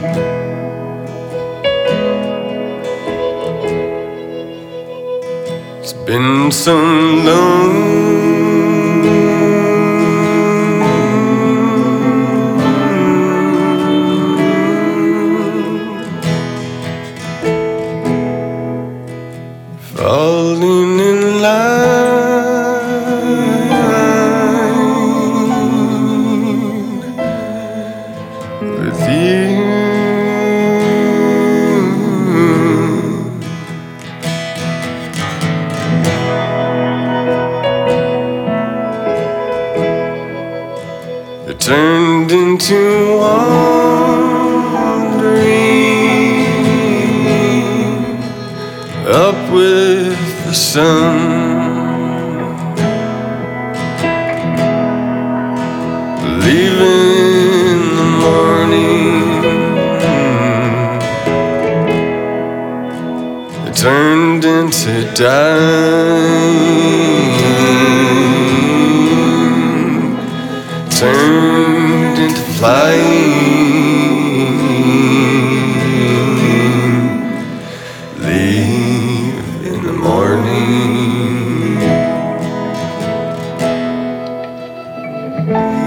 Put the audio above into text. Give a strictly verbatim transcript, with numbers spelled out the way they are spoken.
It's been so long. Falling in line with you. It turned into wandering up with the sun, leaving the morning. It turned into dying, turned into flying, leave in the morning.